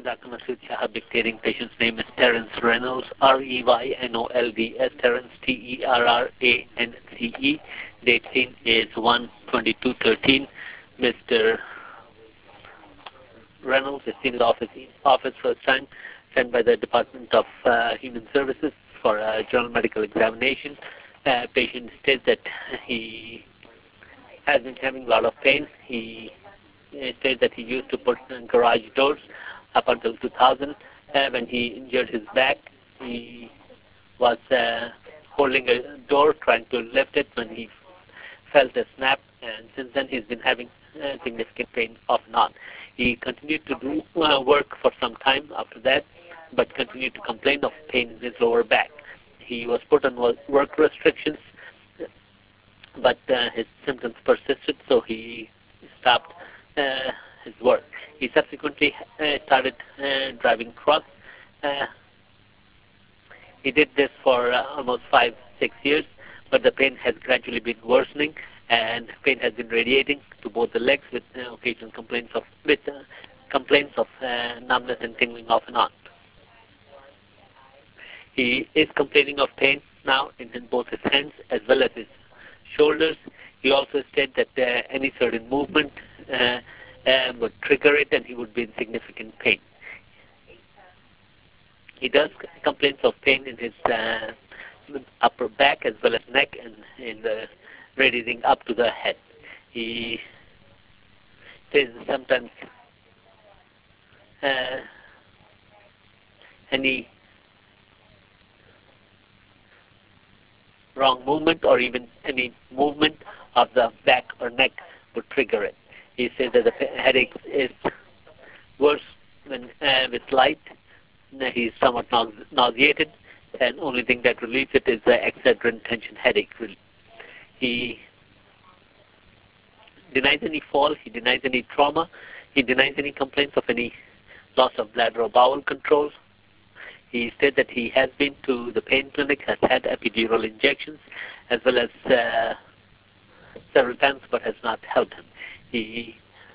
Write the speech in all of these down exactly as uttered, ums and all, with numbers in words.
Zakana Suchaha dictating patient's name is Terence Reynolds, R E Y N O L D S, Terence, T E R R A N C E. Date seen is one twenty-two thirteen. Mister Reynolds is seen in the office, office first time, sent by the Department of uh, Human Services for a general medical examination. Uh, patient states that he has been having a lot of pain. He uh, states that he used to put in garage doors up until two thousand. Uh, when he injured his back, he was uh, holding a door, trying to lift it when he felt a snap, and since then he's been having uh, significant pain off and on. He continued to do uh, work for some time after that, but continued to complain of pain in his lower back. He was put on work restrictions, but uh, his symptoms persisted, so he stopped uh, his work. He subsequently uh, started uh, driving trucks. Uh, he did this for uh, almost five, six years, but the pain has gradually been worsening, and pain has been radiating to both the legs with uh, occasional complaints of with uh, complaints of uh, numbness and tingling off and on. He is complaining of pain now in, in both his hands as well as his shoulders. He also said that uh, any certain movement uh, uh, would trigger it, and he would be in significant pain. He does complaints of pain in his uh, upper back as well as neck and in the radiating up to the head. He says sometimes uh, any wrong movement or even any movement of the back or neck would trigger it. He says that the headache is worse when uh, with light. He's somewhat nauseated, and only thing that relieves it is the Excedrin tension headache. He denies any fall, he denies any trauma, he denies any complaints of any loss of bladder or bowel control. He said that he has been to the pain clinic, has had epidural injections, as well as uh, several times, but has not helped him. He,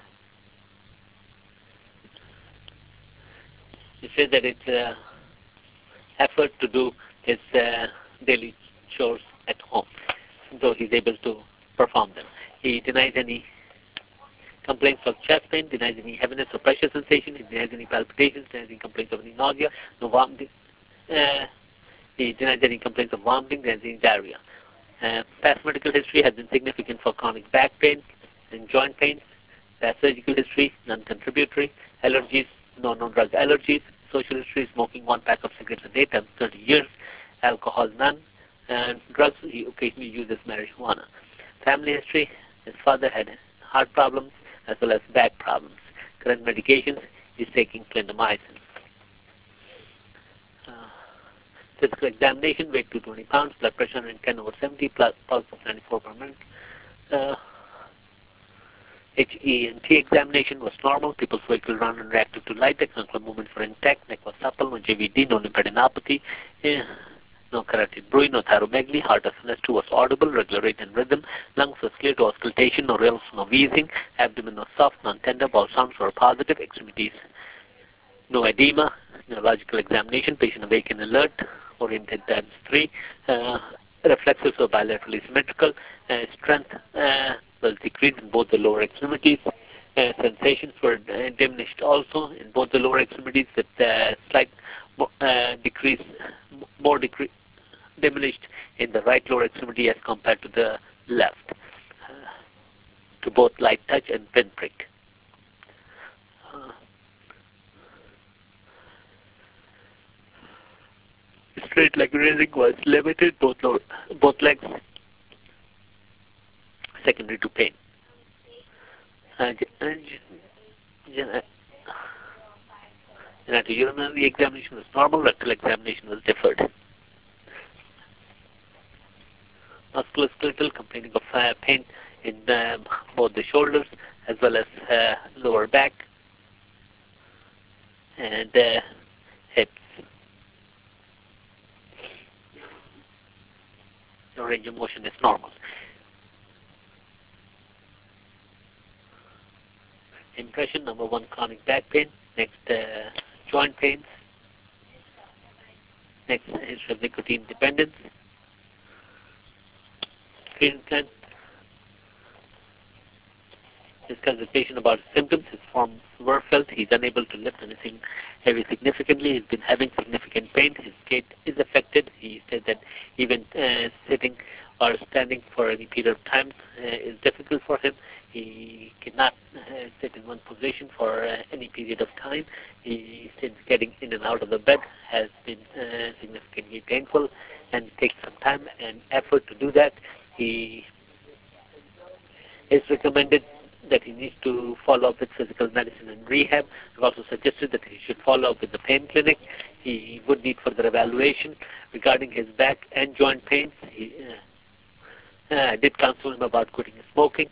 he said that it's an effort to do his uh, daily chores at home, though he's able to perform them. He denies any complaints of chest pain, denies any heaviness or pressure sensation, he denies any palpitations, denies any complaints of any nausea, no vomiting. Uh, he denies any complaints of vomiting, denies any diarrhea. Uh, past medical history has been significant for chronic back pain and joint pains. Past surgical history, non-contributory. Allergies, no known drug allergies. Social history, smoking one pack of cigarettes a day, times thirty years. Alcohol, none. And drugs, he occasionally uses marijuana. Family history, his father had heart problems as well as back problems. Current medications, he's taking clindamycin. Uh, physical examination, weight two hundred twenty pounds, blood pressure one ten over seventy, plus pulse of ninety-four per minute. Uh, H E and T examination was normal. People's vehicle round and reactive to light. Ankle movements were intact. Neck was supple. No J V D. No lymphadenopathy. Yeah. No carotid bruit. No thyromegaly. Heart S N S two was audible. Regular rate and rhythm. Lungs was clear to auscultation. No rales. No wheezing. Abdomen was soft. Non-tender. Bowel sounds were positive. Extremities. No edema. Neurological examination. Patient awake and alert. Oriented times three. Uh, reflexes were bilaterally symmetrical. Uh, strength uh, was decreased in both the lower extremities. Uh, sensations were uh, diminished also in both the lower extremities with uh, slight uh, decrease, more decrease, diminished in the right lower extremity as compared to the left, uh, to both light touch and pinprick. Uh, straight leg raising was limited, both lower, both legs secondary to pain. Uh, Urinary examination was normal, rectal examination was deferred. Musculoskeletal, complaining of uh, pain in um, both the shoulders as well as uh, lower back and uh, hips. The range of motion is normal. Impression number one, chronic back pain. Next, uh, joint pains. Next, history of nicotine dependence. Treatment plan. Discuss the patient about his symptoms. His forms were felt. He's unable to lift anything heavy significantly. He's been having significant pain. His gait is affected. He said that even uh, sitting or standing for any period of time uh, is difficult for him. He cannot uh, sit in one position for uh, any period of time. He said getting in and out of the bed has been uh, significantly painful and takes some time and effort to do that. He is recommended that he needs to follow up with physical medicine and rehab. I've also suggested that he should follow up with the pain clinic. He would need further evaluation regarding his back and joint pains. He uh, uh, did counsel him about quitting smoking.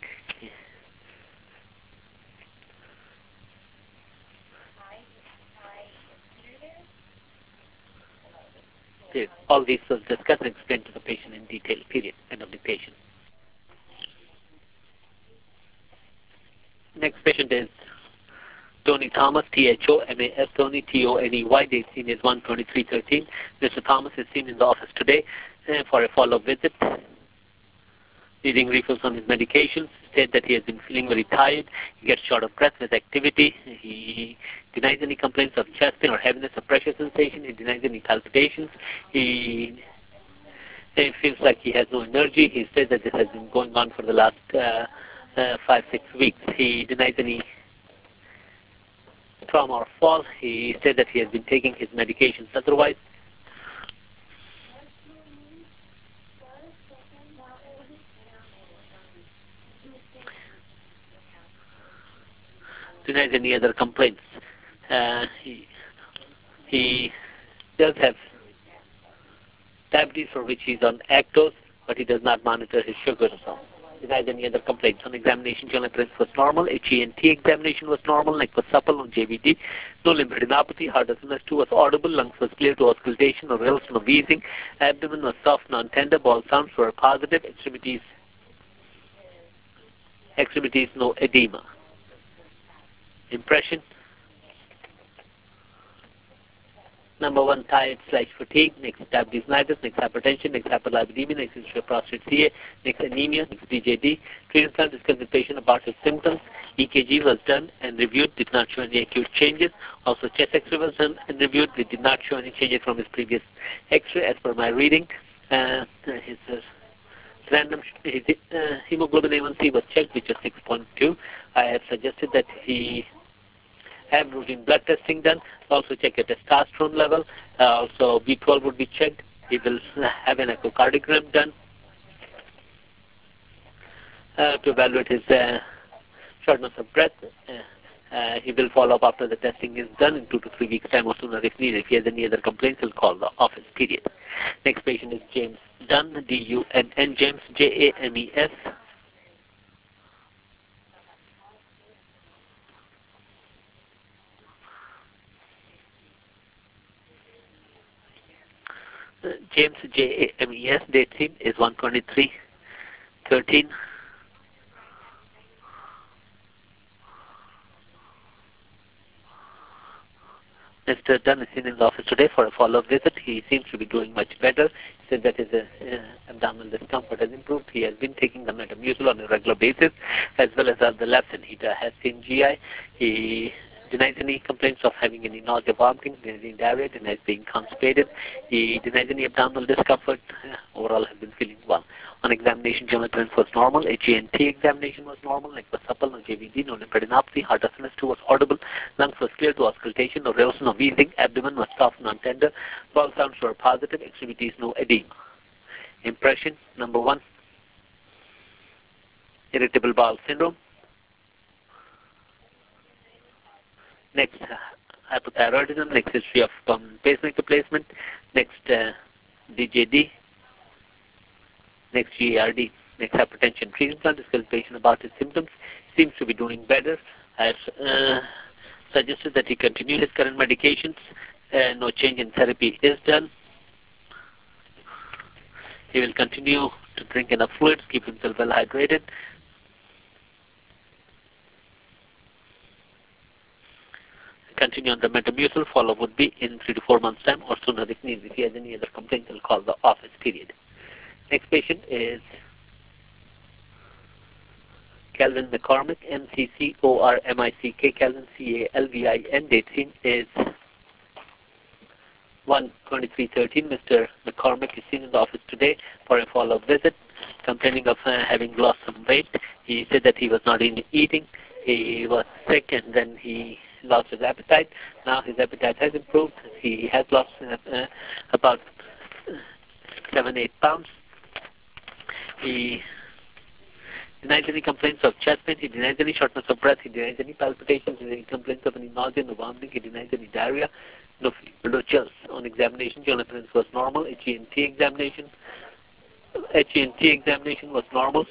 All these was discussed and explained to the patient in detail, period. End of the patient. Next patient is Tony Thomas, T H O M A S, Tony, T O N E Y. Date seen is one twenty-three thirteen. Mister Thomas is seen in the office today uh, for a follow-up visit. Needing refills on his medications. Said that he has been feeling very tired. He gets short of breath with activity. He denies any complaints of chest pain or heaviness or pressure sensation. He denies any palpitations. He, he feels like he has no energy. He says that this has been going on for the last uh, uh, five, six weeks. He denies any trauma or fall. He said that he has been taking his medications otherwise. Denies any other complaints. Uh, he, he does have diabetes for which he's on Actos, but he does not monitor his sugars. So denies any other complaints. On examination, journal appearance was normal. H E N T examination was normal. Neck was supple on J V D. No lymphadenopathy. Heart S M S two was audible. Lungs was clear to auscultation. No rales, no wheezing. Abdomen was soft, non-tender. Bowel sounds were positive. Extremities, extremities, no edema. Impression. Number one, tired slash fatigue. Next, diabetes mellitus. Next, hypertension. Next, hyperlipidemia. Next, history of prostate C A. Next, anemia. Next, D J D. Treatment plan. Discussed with the patient about his symptoms. E K G was done and reviewed. Did not show any acute changes. Also, chest X-ray was done and reviewed. We did not show any changes from his previous X-ray as per my reading. Uh, his uh, random his, uh, hemoglobin A one C was checked, which was six point two. I have suggested that he have routine blood testing done. Also check a testosterone level. Uh, also B twelve would be checked. He will have an echocardiogram done uh, to evaluate his uh, shortness of breath. Uh, uh, he will follow up after the testing is done in two to three weeks time or sooner if needed. If he has any other complaints, he'll call the office, period. Next patient is James Dunn, D U N N, James, J A M E S. Uh, James, J A M E S, date seen is one twenty-three thirteen. Mister Dunn is seen in the office today for a follow-up visit. He seems to be doing much better. He said that his uh, uh, abdominal discomfort has improved. He has been taking the Metamucil on a regular basis, as well as uh, the Leptin. He uh, has seen G I. He denies any complaints of having any nausea, vomiting, any diarrhea, denies being constipated. He denies any abdominal discomfort. Uh, overall, has been feeling well. On examination, journal appearance was normal. H E N T examination was normal. Neck was supple, no J V D, no lymphadenopathy. Heart S M S two was audible. Lungs was clear to auscultation, no rales, no wheezing. Abdomen was soft, non-tender. Bowel sounds were positive. Extremities, no edema. Impression, number one, irritable bowel syndrome. Next, uh, hypothyroidism. Next, history of um, pacemaker placement. Next, uh, D J D. Next, G A R D. Next, hypertension. Treatment plan. Discuss patient about his symptoms. Seems to be doing better. I have uh, suggested that he continue his current medications. Uh, no change in therapy is done. He will continue to drink enough fluids, keep himself well hydrated. continue on the Metamucil. Follow would be in three to four months' time or sooner if needed. If he has any other complaints, he'll call the office, period. Next patient is Calvin McCormick, M C C O R M I C K, Calvin, C A L V I N. Date seen is one twenty-three thirteen. Mister McCormick is seen in the office today for a follow-up visit, complaining of uh, having lost some weight. He said that he was not in eating. He was sick and then he lost his appetite. Now his appetite has improved. He has lost uh, uh, about seven, eight pounds. He denies any complaints of chest pain. He denies any shortness of breath. He denies any palpitations. He denies complaints of any nausea, no vomiting. He denies any diarrhea, no fever, no chills. On examination, journal appearance was normal. H E N T examination. H E N T examination was normal.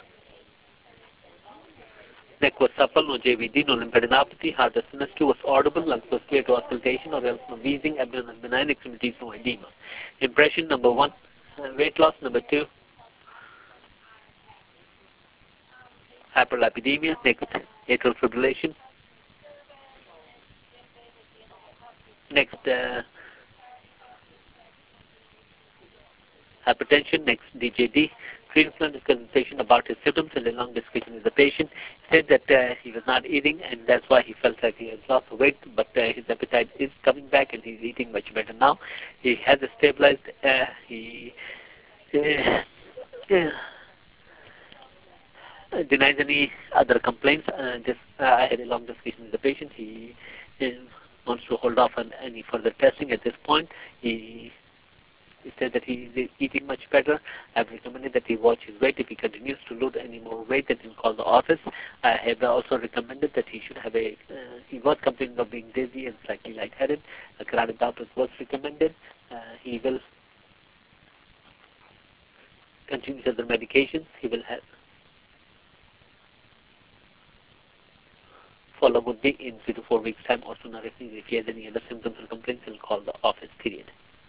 Neck was supple, no J V D, no lymphadenopathy. Heart S N S two was audible. Lungs was clear to auscultation or else no wheezing. Abdomen was benign. Extremities no edema. Impression number one, uh, weight loss. Number two, hyperlipidemia. Next, atrial fibrillation. Next, uh, hypertension. Next, D J D. Treatment is conversation about his symptoms and a long discussion with the patient. He said that uh, he was not eating and that's why he felt like he has lost weight, but uh, his appetite is coming back and he's eating much better now. He has stabilized. Uh, he uh, uh, denies any other complaints. Uh, just uh, I had a long discussion with the patient. He uh, wants to hold off on any further testing at this point. He He said that he is eating much better. I've recommended that he watch his weight. If he continues to lose any more weight, then he'll call the office. I have also recommended that he should have a, uh, he was complaining of being dizzy and slightly lightheaded. A cardiac Doppler was recommended. Uh, he will continue with other medications. He will have follow would be in three to four weeks time or sooner if needed. If he has any other symptoms or complaints, he'll call the office, period.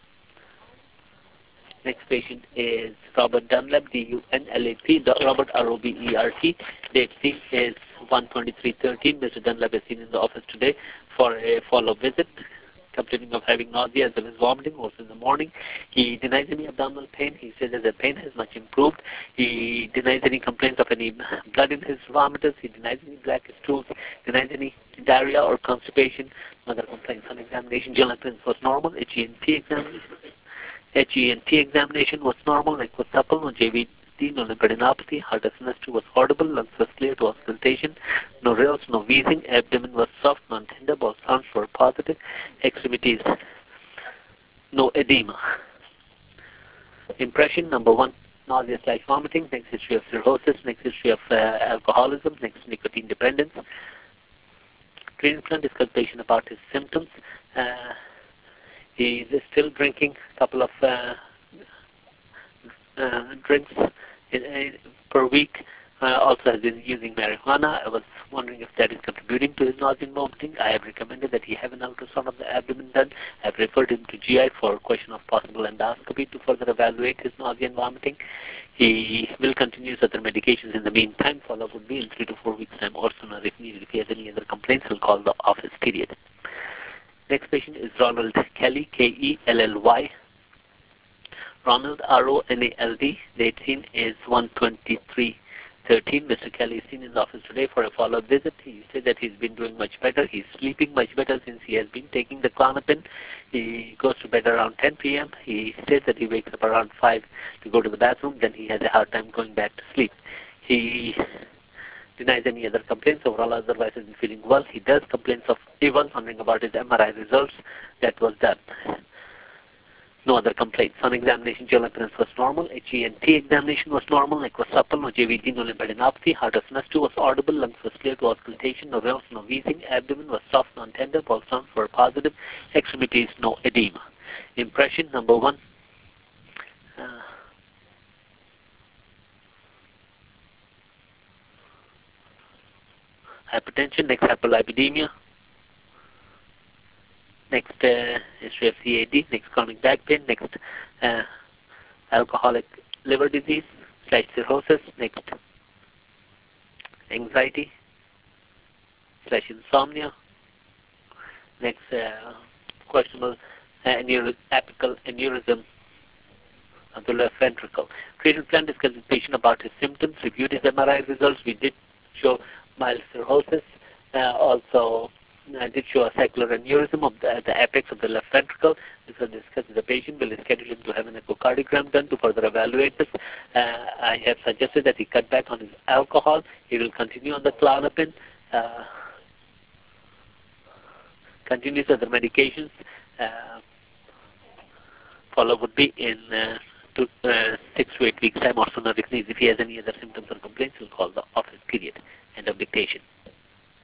Next patient is Robert Dunlap, D U N L A P, Robert R O B E R T. Date seen is one twenty-three thirteen. Mister Dunlap is seen in the office today for a follow-up visit, complaining of having nausea as well as vomiting also in the morning. He denies any abdominal pain. He says that the pain has much improved. He denies any complaints of any blood in his vomitus. He denies any black stools, denies any diarrhea or constipation. Other complaints on examination, journal appearance was normal. H E N T examination. H E N T examination was normal, neck was supple, no J V D, no lymphadenopathy, heart S N S two was audible, lungs was clear to auscultation, no rills, no wheezing, abdomen was soft, non-tender, both sounds were positive, extremities, no edema. Impression number one, nausea slash vomiting, next history of cirrhosis, next history of uh, alcoholism, next nicotine dependence. Treatment is consultation about his symptoms. Uh, He is still drinking a couple of uh, uh, drinks in, in, per week. Uh, also has been using marijuana. I was wondering if that is contributing to his nausea and vomiting. I have recommended that he have an ultrasound of the abdomen done. I have referred him to G I for a question of possible endoscopy to further evaluate his nausea and vomiting. He will continue his other medications in the meantime. Follow-up would be in three to four weeks' time or sooner if needed. If he has any other complaints, he'll call the office, period. Next patient is Ronald Kelly, K E L L Y. Ronald, R O N A L D. Date seen is one twenty-three thirteen. Mister Kelly is seen in the office today for a follow-up visit. He said that he's been doing much better. He's sleeping much better since he has been taking the Klonopin. He goes to bed around ten p m He says that he wakes up around five to go to the bathroom. Then he has a hard time going back to sleep. He denies any other complaints. Overall, otherwise has been feeling well. He does complaints of evil, wondering about his M R I results. That was done. No other complaints. On examination, journal appearance was normal. H E N T examination was normal. Neck was supple. No J V D, no lymphadenopathy. Heart S N S two was audible. Lungs was clear to auscultation. No rills, no wheezing. Abdomen was soft, non-tender. All sounds were positive. Extremities, no edema. Impression number one. Uh, hypertension. Next, hyperlipidemia. Next, uh, history of C A D. Next, chronic back pain. Next, uh, alcoholic liver disease slash cirrhosis. Next, anxiety slash insomnia. Next, uh, questionable uh, apical aneurysm of the left ventricle. Treatment plan discussed with the patient about his symptoms, reviewed his M R I results. We did show mild cirrhosis. Uh, also, I did show a circular aneurysm of the, the apex of the left ventricle. This was discussed with the patient. We'll schedule him to have an echocardiogram done to further evaluate this. Uh, I have suggested that he cut back on his alcohol. He will continue on the Klonopin. Uh, continues other medications. Uh, follow would be in uh, to, uh, six to eight weeks time or sooner if he has any other symptoms or complaints, he'll call the office period. End of dictation.